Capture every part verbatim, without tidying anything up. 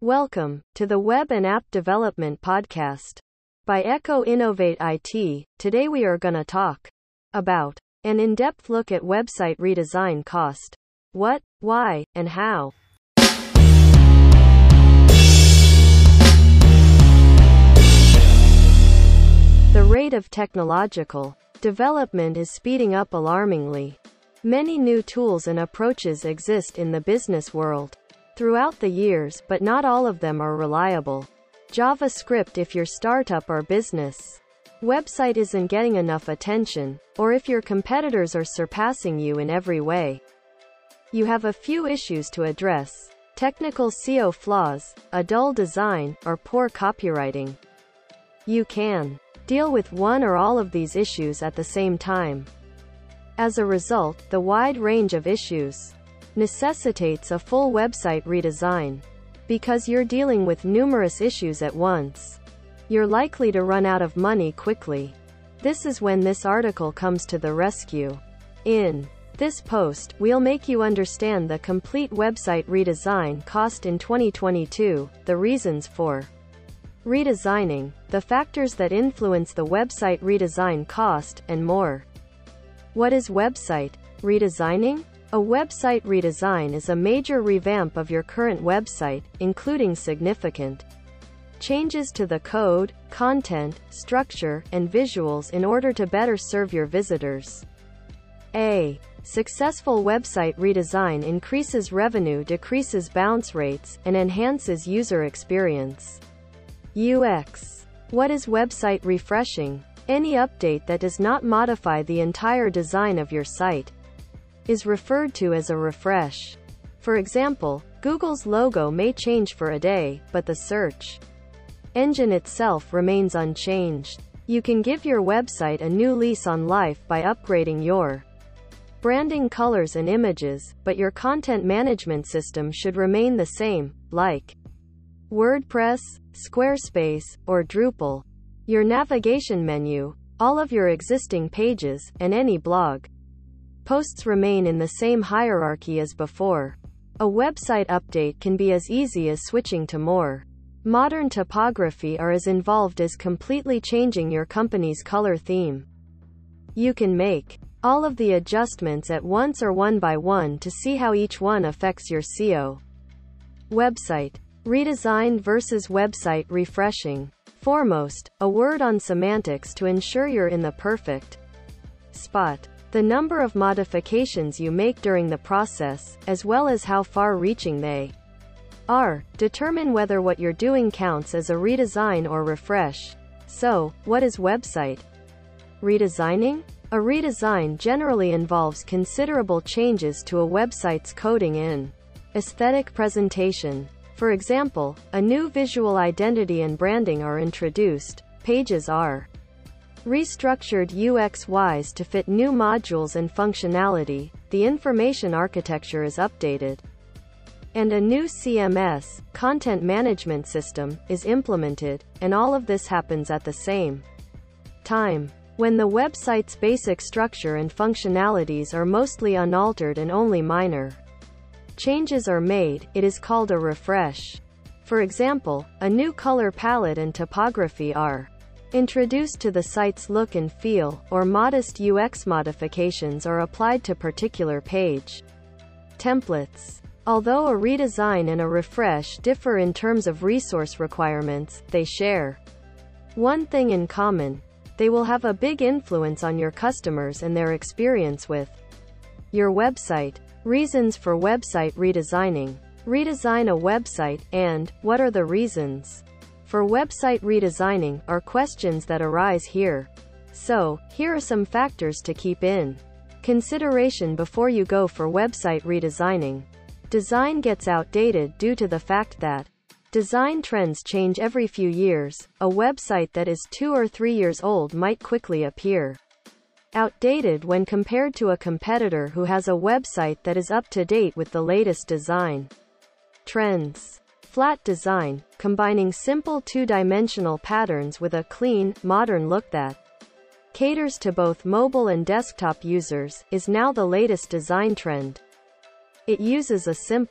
Welcome to the Web and App Development Podcast by Echo Innovate I T. Today we are gonna talk about an in-depth look at website redesign cost. What, why, and how. The rate of technological development is speeding up alarmingly. Many new tools and approaches exist in the business world throughout the years, but not all of them are reliable. JavaScript if your startup or business website isn't getting enough attention, or if your competitors are surpassing you in every way. You have a few issues to address: technical S E O flaws, a dull design, or poor copywriting. You can deal with one or all of these issues at the same time. As a result, the wide range of issues necessitates a full website redesign. Because you're dealing with numerous issues at once, you're likely to run out of money quickly. This is when this article comes to the rescue. In this post, we'll make you understand the complete website redesign cost in twenty twenty-two, the reasons for redesigning, the factors that influence the website redesign cost, and more. What is website redesigning? A website redesign is a major revamp of your current website, including significant changes to the code, content, structure, and visuals in order to better serve your visitors. A successful website redesign increases revenue, decreases bounce rates, and enhances user experience. U X. What is website refreshing? Any update that does not modify the entire design of your site is referred to as a refresh. For example, Google's logo may change for a day, but the search engine itself remains unchanged. You can give your website a new lease on life by upgrading your branding, colors, and images, but your content management system should remain the same, like WordPress, Squarespace, or Drupal. Your navigation menu, all of your existing pages, and any blog posts remain in the same hierarchy as before. A website update can be as easy as switching to more modern typography or as involved as completely changing your company's color theme. You can make all of the adjustments at once or one by one to see how each one affects your S E O. Website redesign versus website refreshing. Foremost, a word on semantics to ensure you're in the perfect spot. The number of modifications you make during the process, as well as how far-reaching they are, determine whether what you're doing counts as a redesign or refresh. So, what is website redesigning? A redesign generally involves considerable changes to a website's coding and aesthetic presentation. For example, a new visual identity and branding are introduced, pages are restructured U X-wise to fit new modules and functionality, the information architecture is updated, and a new C M S, content management system, is implemented, and all of this happens at the same time. When the website's basic structure and functionalities are mostly unaltered and only minor changes are made, it is called a refresh. For example, a new color palette and typography are introduced to the site's look and feel, or modest U X modifications are applied to particular page templates. Although a redesign and a refresh differ in terms of resource requirements, they share one thing in common: they will have a big influence on your customers and their experience with your website. Reasons for website redesigning. Redesign a website, and what are the reasons for website redesigning, are questions that arise here. So, here are some factors to keep in consideration before you go for website redesigning. Design gets outdated due to the fact that design trends change every few years. A website that is two or three years old might quickly appear outdated when compared to a competitor who has a website that is up to date with the latest design trends. Flat design, combining simple two-dimensional patterns with a clean, modern look that caters to both mobile and desktop users, is now the latest design trend. It uses a simple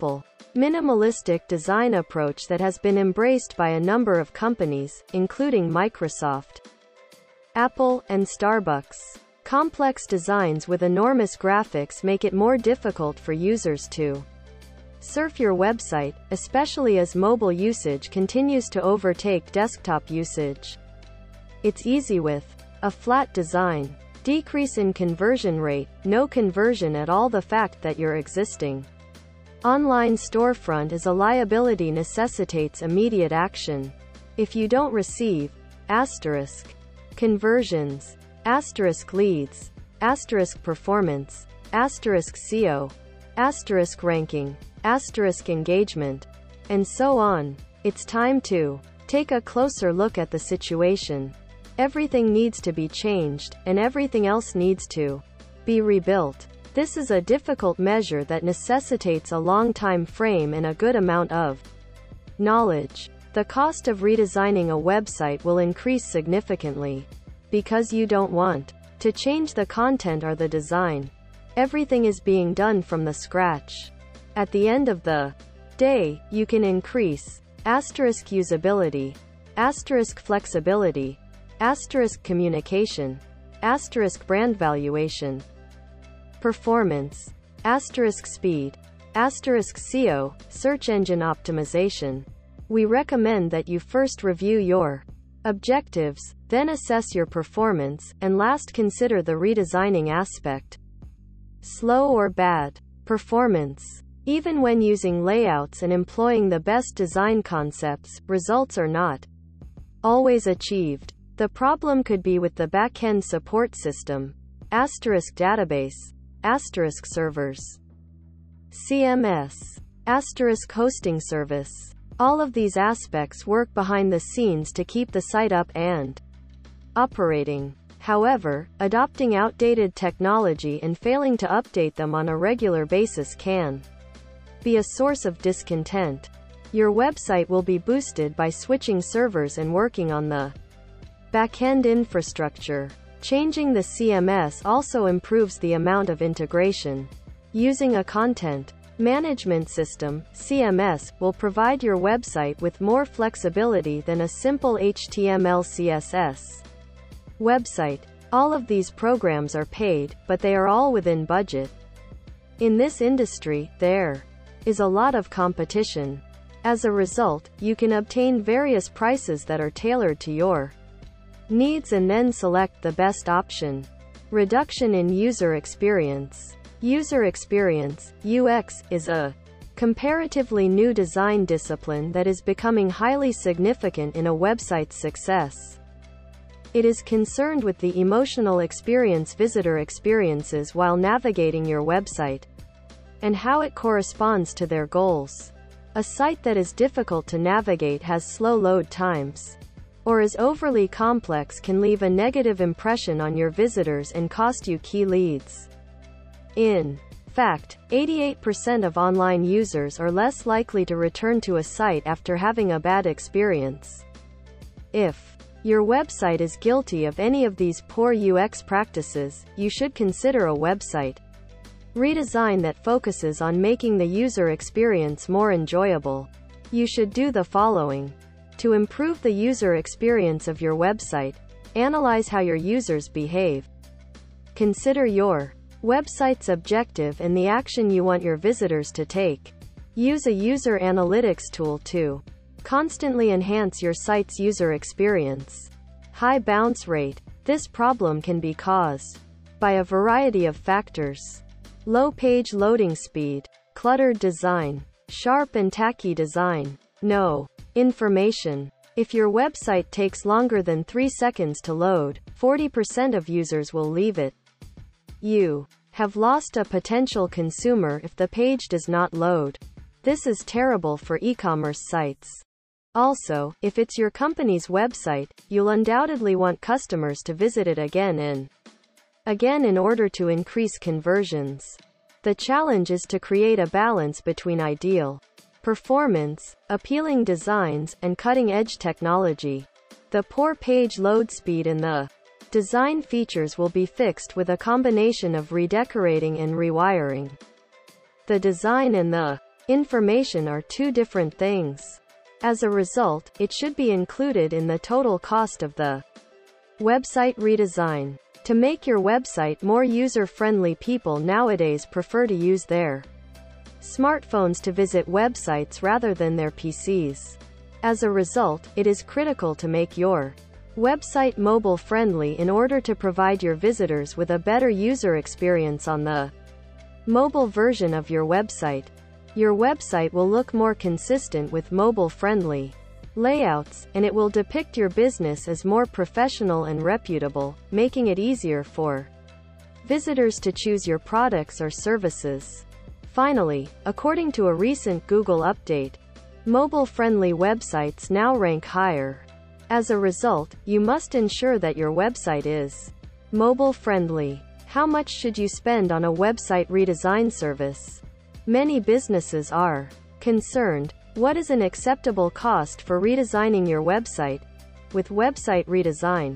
minimalistic design approach that has been embraced by a number of companies, including Microsoft, Apple, and Starbucks. Complex designs with enormous graphics make it more difficult for users to surf your website, especially as mobile usage continues to overtake desktop usage. It's easy with a flat design. Decrease in conversion rate, no conversion at all. The fact that your existing online storefront is a liability necessitates immediate action. If you don't receive asterisk conversions, asterisk leads, asterisk performance, asterisk S E O, asterisk ranking, asterisk engagement, and so on, it's time to take a closer look at the situation. Everything needs to be changed, and everything else needs to be rebuilt. This is a difficult measure that necessitates a long time frame and a good amount of knowledge. The cost of redesigning a website will increase significantly because you don't want to change the content or the design. Everything is being done from the scratch. At the end of the day, you can increase asterisk usability, asterisk flexibility, asterisk communication, asterisk brand valuation, performance, asterisk speed, asterisk S E O, search engine optimization. We recommend that you first review your objectives, then assess your performance, and last consider the redesigning aspect. Slow or bad performance. Even when using layouts and employing the best design concepts, results are not always achieved. The problem could be with the backend support system, asterisk database, asterisk servers, C M S, asterisk hosting service. All of these aspects work behind the scenes to keep the site up and operating. However, adopting outdated technology and failing to update them on a regular basis can be a source of discontent. Your website will be boosted by switching servers and working on the backend infrastructure. Changing the C M S also improves the amount of integration. Using a content management system, C M S, will provide your website with more flexibility than a simple H T M L C S S website. All of these programs are paid, but they are all within budget. In this industry, there is a lot of competition. As a result, you can obtain various prices that are tailored to your needs and then select the best option. Reduction in user experience. User experience, U X, is a comparatively new design discipline that is becoming highly significant in a website's success. It is concerned with the emotional experience visitor experiences while navigating your website, and how it corresponds to their goals. A site that is difficult to navigate has slow load times, or is overly complex can leave a negative impression on your visitors and cost you key leads. In fact, eighty-eight percent of online users are less likely to return to a site after having a bad experience. If your website is guilty of any of these poor U X practices, you should consider a website redesign that focuses on making the user experience more enjoyable. You should do the following. To improve the user experience of your website, analyze how your users behave. Consider your website's objective and the action you want your visitors to take. Use a user analytics tool to constantly enhance your site's user experience. High bounce rate. This problem can be caused by a variety of factors. Low page loading speed, cluttered design, sharp and tacky design, no information. If your website takes longer than three seconds to load, forty percent of users will leave it. You have lost a potential consumer if the page does not load. This is terrible for e-commerce sites. Also, if it's your company's website, you'll undoubtedly want customers to visit it again and again in order to increase conversions. The challenge is to create a balance between ideal performance, appealing designs, and cutting-edge technology. The poor page load speed and the design features will be fixed with a combination of redecorating and rewiring the design and the information are two different things. As a result, it should be included in the total cost of the website redesign. To make your website more user-friendly, people nowadays prefer to use their smartphones to visit websites rather than their P Cs. As a result, it is critical to make your website mobile-friendly in order to provide your visitors with a better user experience on the mobile version of your website. Your website will look more consistent with mobile-friendly layouts, and it will depict your business as more professional and reputable, making it easier for visitors to choose your products or services. Finally, according to a recent Google update, mobile-friendly websites now rank higher. As a result, you must ensure that your website is mobile-friendly. How much should you spend on a website redesign service? Many businesses are concerned. What is an acceptable cost for redesigning your website? With website redesign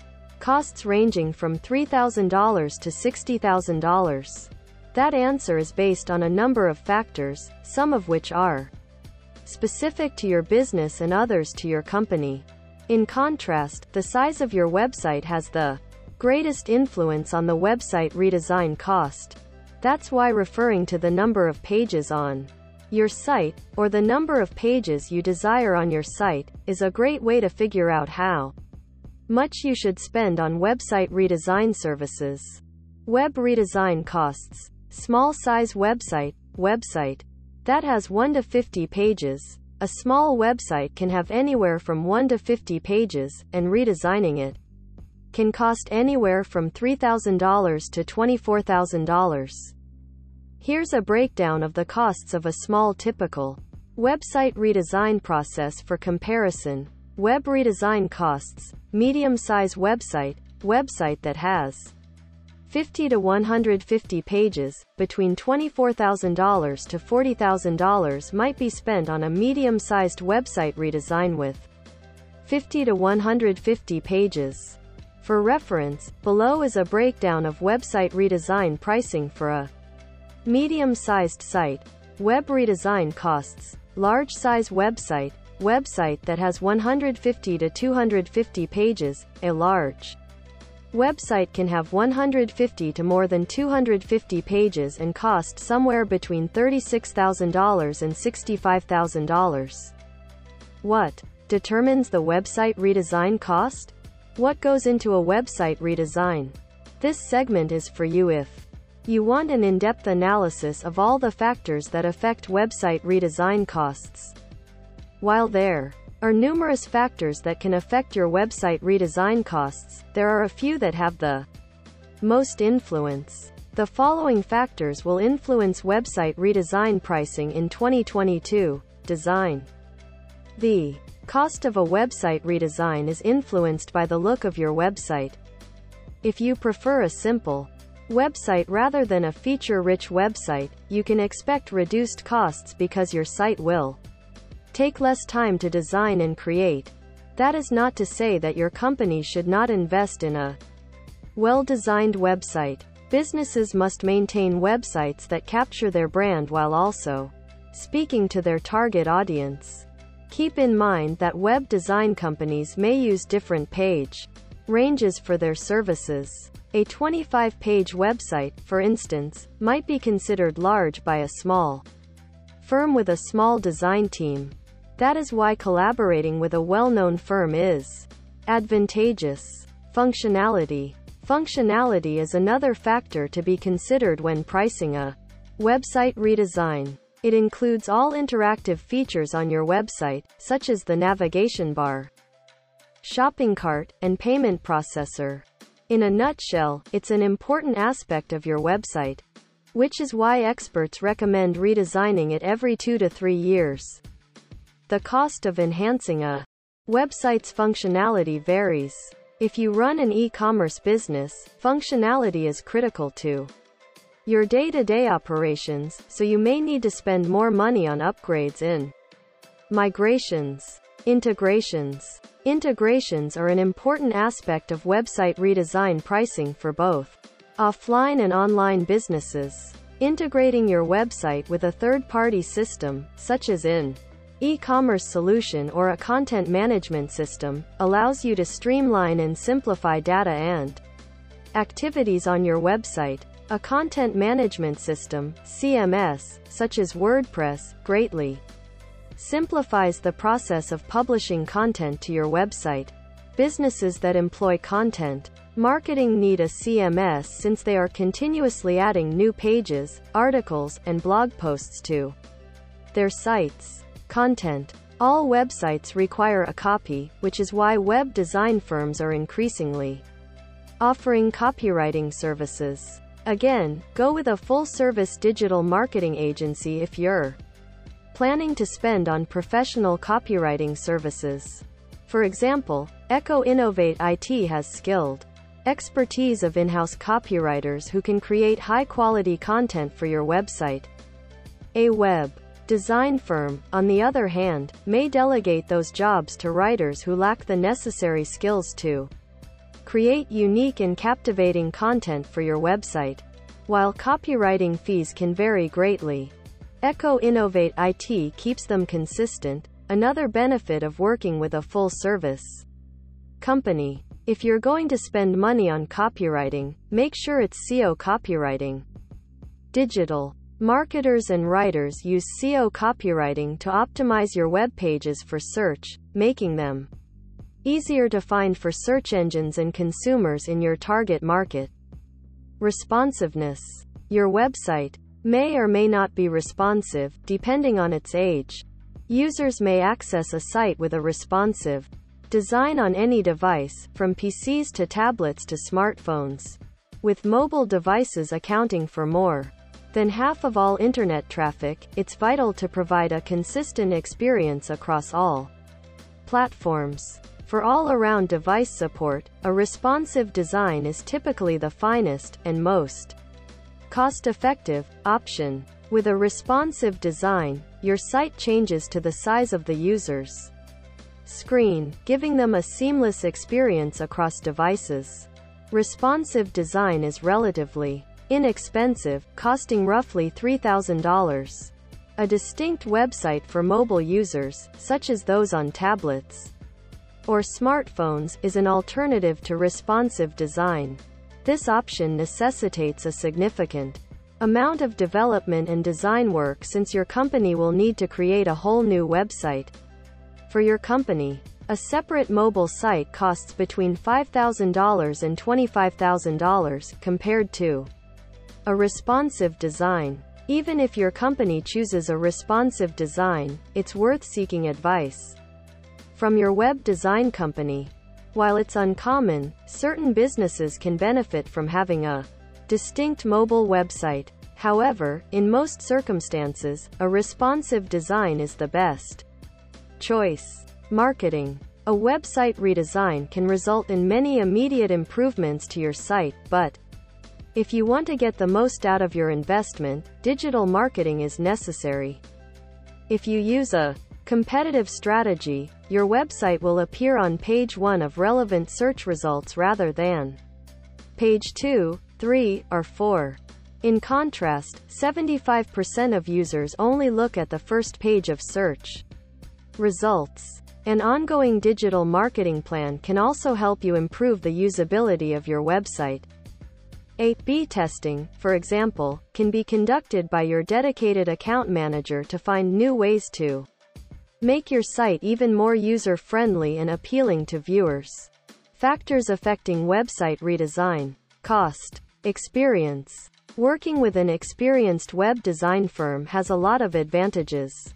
costs ranging from three thousand dollars to sixty thousand dollars. That answer is based on a number of factors, some of which are specific to your business and others to your company. In contrast, the size of your website has the greatest influence on the website redesign cost. That's why referring to the number of pages on your site, or the number of pages you desire on your site, is a great way to figure out how much you should spend on website redesign services. Web redesign costs. Small size website. Website that has one to fifty pages. A small website can have anywhere from one to fifty pages, and redesigning it can cost anywhere from three thousand dollars to twenty-four thousand dollars. Here's a breakdown of the costs of a small typical website redesign process for comparison. Web redesign costs. Medium-size website. Website that has fifty to one hundred fifty pages, between twenty-four thousand dollars to forty thousand dollars might be spent on a medium-sized website redesign with fifty to one hundred fifty pages. For reference, below is a breakdown of website redesign pricing for a medium-sized site. Web redesign costs. Large-size website. Website that has one hundred fifty to two hundred fifty pages. A large website can have one hundred fifty to more than two hundred fifty pages and cost somewhere between thirty-six thousand dollars and sixty-five thousand dollars. What determines the website redesign cost? What goes into a website redesign? This segment is for you if you want an in-depth analysis of all the factors that affect website redesign costs. While there are numerous factors that can affect your website redesign costs, there are a few that have the most influence. The following factors will influence website redesign pricing in twenty twenty-two. Design. The cost of a website redesign is influenced by the look of your website. If you prefer a simple website rather than a feature-rich website, you can expect reduced costs because your site will take less time to design and create. That is not to say that your company should not invest in a well-designed website. Businesses must maintain websites that capture their brand while also speaking to their target audience. Keep in mind that web design companies may use different page ranges for their services. A twenty-five page website, for instance, might be considered large by a small firm with a small design team. That is why collaborating with a well-known firm is advantageous. Functionality. Functionality is another factor to be considered when pricing a website redesign. It includes all interactive features on your website, such as the navigation bar, shopping cart, and payment processor. In a nutshell, it's an important aspect of your website, which is why experts recommend redesigning it every two to three years. The cost of enhancing a website's functionality varies. If you run an e-commerce business, functionality is critical to your day-to-day operations, so you may need to spend more money on upgrades in migrations. Integrations. Integrations are an important aspect of website redesign pricing for both offline and online businesses. Integrating your website with a third-party system, such as an e-commerce solution or a content management system, allows you to streamline and simplify data and activities on your website. A content management system, C M S, such as WordPress, greatly simplifies the process of publishing content to your website. Businesses that employ content marketing need a C M S since they are continuously adding new pages, articles, and blog posts to their sites. Content. All websites require a copy, which is why web design firms are increasingly offering copywriting services. Again, go with a full-service digital marketing agency if you're planning to spend on professional copywriting services. For example, Echo Innovate I T has skilled expertise of in-house copywriters who can create high-quality content for your website. A web design firm, on the other hand, may delegate those jobs to writers who lack the necessary skills to create unique and captivating content for your website. While copywriting fees can vary greatly, Echo Innovate I T keeps them consistent, another benefit of working with a full-service company. If you're going to spend money on copywriting, make sure it's S E O copywriting. Digital marketers and writers use S E O copywriting to optimize your web pages for search, making them easier to find for search engines and consumers in your target market. Responsiveness. Your website may or may not be responsive, depending on its age. Users may access a site with a responsive design on any device, from P Cs to tablets to smartphones, with mobile devices accounting for more than half of all internet traffic. It's vital to provide a consistent experience across all platforms. For all-around device support, a responsive design is typically the finest and most cost-effective option. With a responsive design, your site changes to the size of the user's screen, giving them a seamless experience across devices. Responsive design is relatively inexpensive, costing roughly three thousand dollars. A distinct website for mobile users, such as those on tablets or smartphones, is an alternative to responsive design. This option necessitates a significant amount of development and design work since your company will need to create a whole new website for your company. A separate mobile site costs between five thousand dollars and twenty-five thousand dollars, compared to a responsive design. Even if your company chooses a responsive design, it's worth seeking advice from your web design company. While it's uncommon, certain businesses can benefit from having a distinct mobile website. However, in most circumstances, a responsive design is the best choice. Marketing. A website redesign can result in many immediate improvements to your site, but if you want to get the most out of your investment, digital marketing is necessary. If you use a competitive strategy, your website will appear on page one of relevant search results rather than page two, three, or four. In contrast, seventy-five percent of users only look at the first page of search results. An ongoing digital marketing plan can also help you improve the usability of your website. A B testing, for example, can be conducted by your dedicated account manager to find new ways to make your site even more user-friendly and appealing to viewers. Factors affecting website redesign. Cost. Experience. Working with an experienced web design firm has a lot of advantages.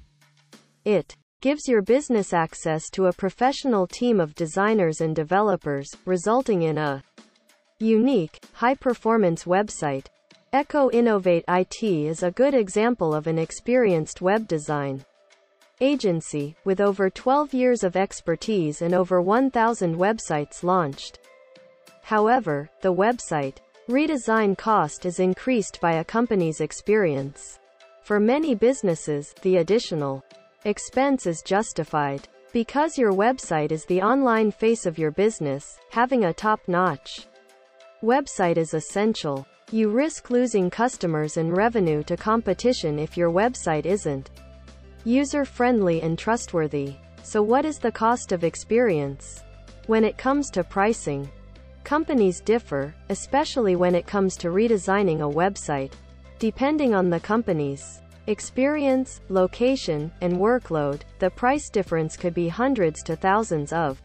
It gives your business access to a professional team of designers and developers, resulting in a unique, high-performance website. Echo Innovate I T is a good example of an experienced web design agency, with over twelve years of expertise and over one thousand websites launched. However, the website redesign cost is increased by a company's experience. For many businesses, the additional expense is justified. Because your website is the online face of your business, having a top-notch Website is essential. You risk losing customers and revenue to competition if your website isn't user-friendly and trustworthy. So what is the cost of experience? When it comes to pricing, companies differ, especially when it comes to redesigning a website. Depending on the company's experience, location, and workload, the price difference could be hundreds to thousands of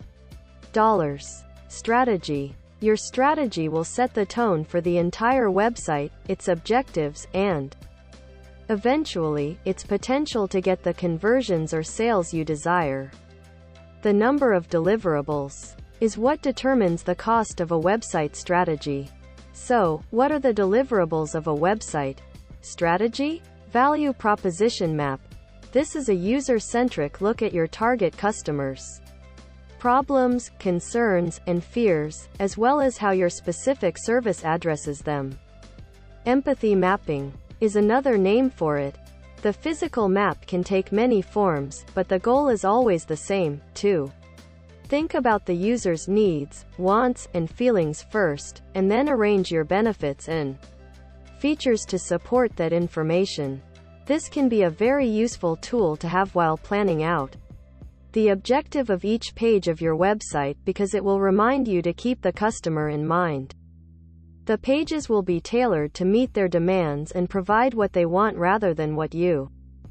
dollars. Strategy. Your strategy will set the tone for the entire website, its objectives, and eventually, its potential to get the conversions or sales you desire. The number of deliverables is what determines the cost of a website strategy. So, what are the deliverables of a website strategy? Value proposition map. This is a user-centric look at your target customers' problems, concerns, and fears, as well as how your specific service addresses them. Empathy mapping is another name for it. The physical map can take many forms, but the goal is always the same, to think about the user's needs, wants, and feelings first, and then arrange your benefits and features to support that information. This can be a very useful tool to have while planning out the objective of each page of your website, because it will remind you to keep the customer in mind. The pages will be tailored to meet their demands and provide what they want rather than what you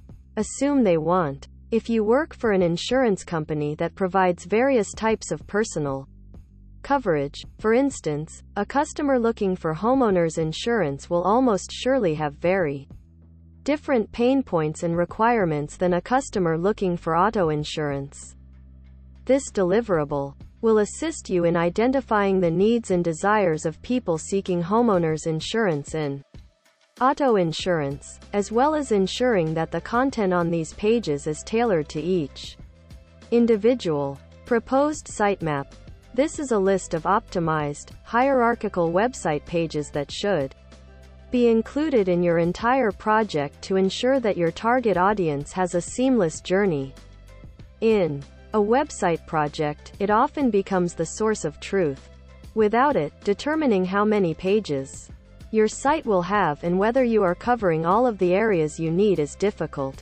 assume they want. If you work for an insurance company that provides various types of personal coverage, for instance, a customer looking for homeowners insurance will almost surely have very different pain points and requirements than a customer looking for auto insurance. This deliverable will assist you in identifying the needs and desires of people seeking homeowners insurance and auto insurance, as well as ensuring that the content on these pages is tailored to each individual. Proposed sitemap. This is a list of optimized, hierarchical website pages that should be included in your entire project to ensure that your target audience has a seamless journey. In a website project, it often becomes the source of truth. Without it, determining how many pages your site will have and whether you are covering all of the areas you need is difficult.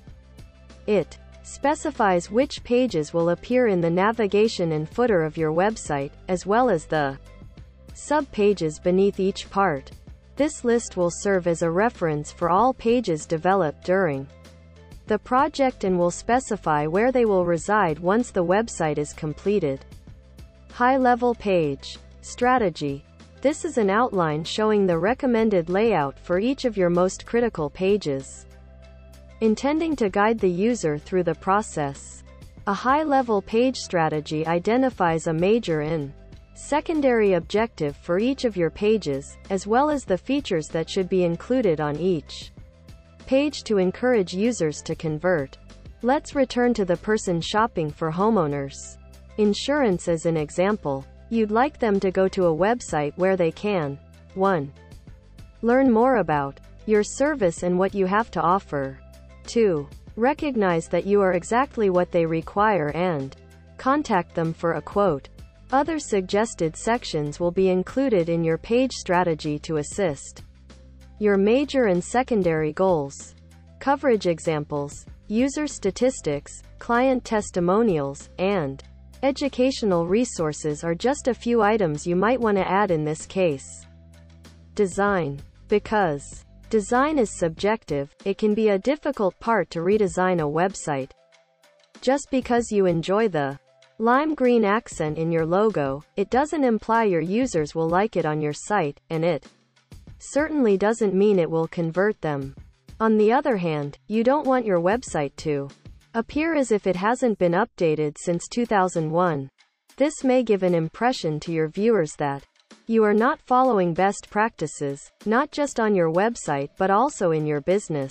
It specifies which pages will appear in the navigation and footer of your website, as well as the sub-pages beneath each part. This list will serve as a reference for all pages developed during the project and will specify where they will reside once the website is completed. High-level page strategy. This is an outline showing the recommended layout for each of your most critical pages, intending to guide the user through the process. A high-level page strategy identifies a major and secondary objective for each of your pages, as well as the features that should be included on each page to encourage users to convert. Let's return to the person shopping for homeowners insurance as an example. You'd like them to go to a website where they can one Learn more about your service and what you have to offer. two Recognize that you are exactly what they require and contact them for a quote. Other suggested sections will be included in your page strategy to assist your major and secondary goals. Coverage examples, user statistics, client testimonials, and educational resources are just a few items you might want to add in this case. Design. Because design is subjective, it can be a difficult part to redesign a website. Just because you enjoy the lime green accent in your logo, it doesn't imply your users will like it on your site, and it certainly doesn't mean it will convert them. On the other hand, you don't want your website to appear as if it hasn't been updated since two thousand one. This may give an impression to your viewers that you are not following best practices, not just on your website but also in your business.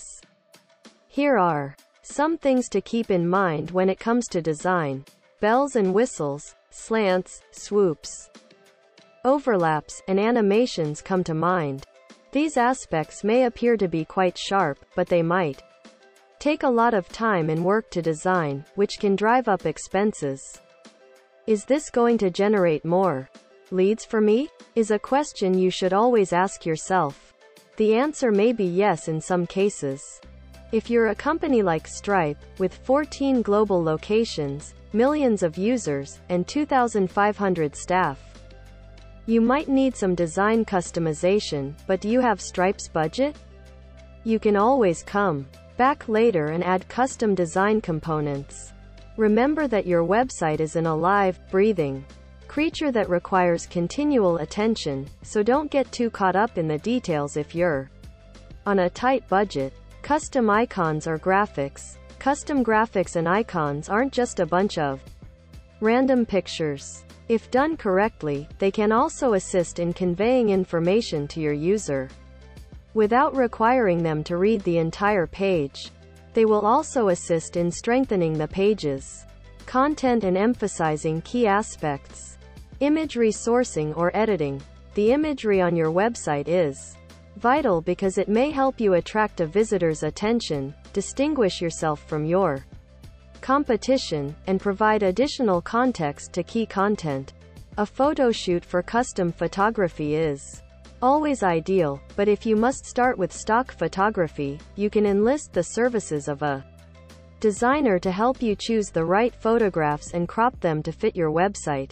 Here are some things to keep in mind when it comes to design. Bells and whistles, slants, swoops, overlaps, and animations come to mind. These aspects may appear to be quite sharp, but they might take a lot of time and work to design, which can drive up expenses. Is this going to generate more Leads for me? Is a question you should always ask yourself. The answer may be yes in some cases. If you're a company like Stripe, with fourteen global locations, millions of users, and two thousand five hundred staff, you might need some design customization, but do you have Stripe's budget? You can always come back later and add custom design components. Remember that your website is an alive, breathing creature that requires continual attention, so don't get too caught up in the details if you're on a tight budget. Custom icons or graphics. Custom graphics and icons aren't just a bunch of random pictures. If done correctly, they can also assist in conveying information to your user without requiring them to read the entire page. They will also assist in strengthening the page's content and emphasizing key aspects. Imagery sourcing or editing. The imagery on your website is vital because it may help you attract a visitor's attention, distinguish yourself from your competition, and provide additional context to key content. A photo shoot for custom photography is always ideal, but if you must start with stock photography, you can enlist the services of a designer to help you choose the right photographs and crop them to fit your website.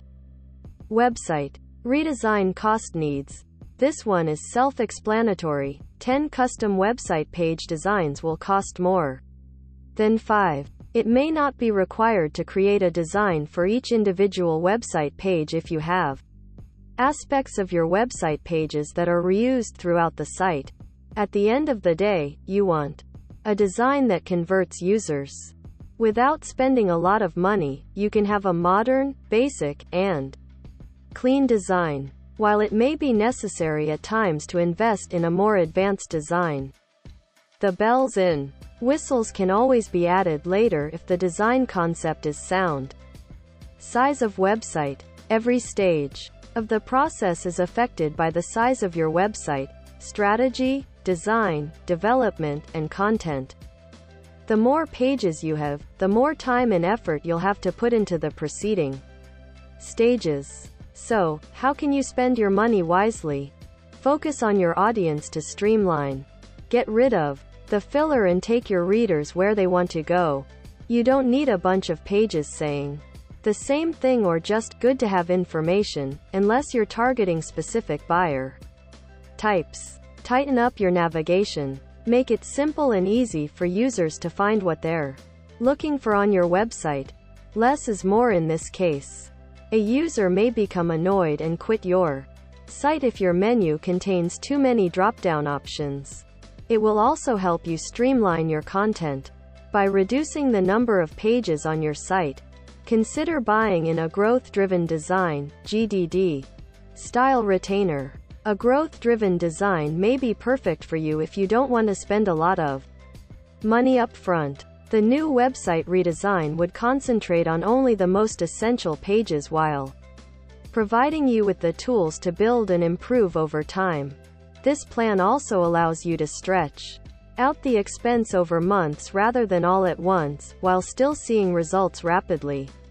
Website redesign cost needs. This one is self-explanatory. ten custom website page designs will cost more than five. It may not be required to create a design for each individual website page if you have aspects of your website pages that are reused throughout the site. At the end of the day, you want a design that converts users. Without spending a lot of money, you can have a modern, basic, and clean design. While it may be necessary at times to invest in a more advanced design, the bells and whistles can always be added later if the design concept is sound. Size of website. Every stage of the process is affected by the size of your website, strategy, design, development, and content. The more pages you have, the more time and effort you'll have to put into the preceding stages. So, how can you spend your money wisely? Focus on your audience to streamline. Get rid of the filler and take your readers where they want to go. You don't need a bunch of pages saying the same thing or just good to have information, unless you're targeting specific buyer types. Tighten up your navigation. Make it simple and easy for users to find what they're looking for on your website. Less is more in this case. A user may become annoyed and quit your site if your menu contains too many drop-down options. It will also help you streamline your content by reducing the number of pages on your site. Consider buying in a growth-driven design (G D D) style retainer. A growth-driven design may be perfect for you if you don't want to spend a lot of money up front. The new website redesign would concentrate on only the most essential pages while providing you with the tools to build and improve over time. This plan also allows you to stretch out the expense over months rather than all at once, while still seeing results rapidly.